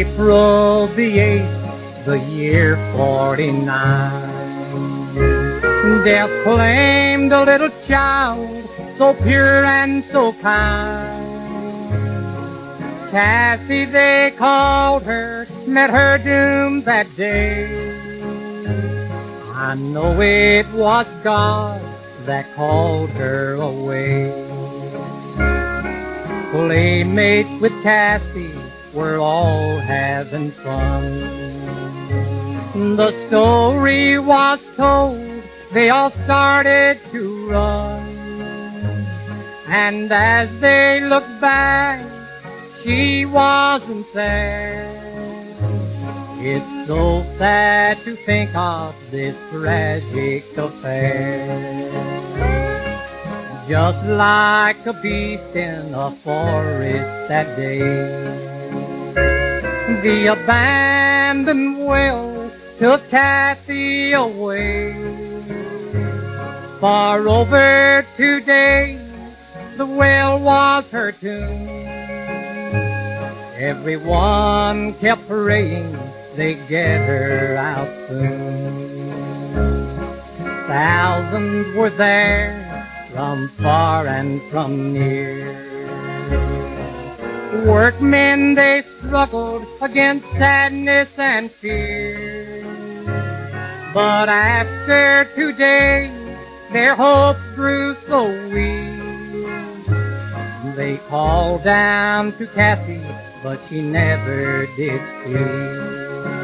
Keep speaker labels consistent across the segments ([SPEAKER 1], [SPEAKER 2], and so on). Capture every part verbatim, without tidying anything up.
[SPEAKER 1] April the eighth, the year forty-nine. Death claimed a little child, so pure and so kind. Cassie, they called her, met her doom that day. I know it was God that called her away. Playmates with Cassie were all having fun. The story was told, they all started to run. And as they looked back, she wasn't there. It's so sad to think of this tragic affair. Just like a beast in a forest that day, the abandoned well took Cassie away. For over two days, the well was her tomb. Everyone kept praying they'd get her out soon. Thousands were there from far and from near. Workmen, they struggled against sadness and fear. But after two days, their hopes grew so weak. They called down to Cassie, but she never did speak.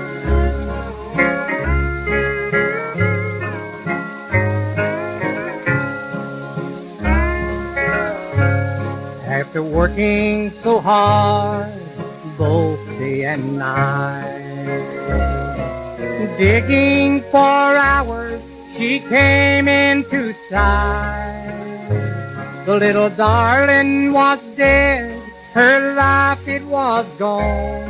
[SPEAKER 1] After working so hard, both day and night, digging for hours, she came into sight. The little darling was dead, her life it was gone.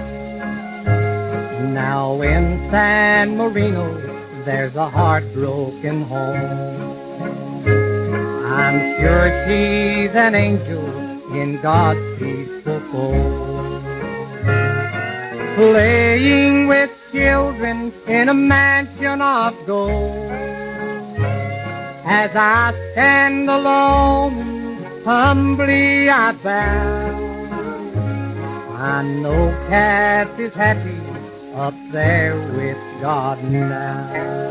[SPEAKER 1] Now in San Marino, there's a heartbroken home. I'm sure she's an angel in God's peaceful fold, playing with children in a mansion of gold. As I stand alone, humbly I bow, I know Cass is happy up there with God now.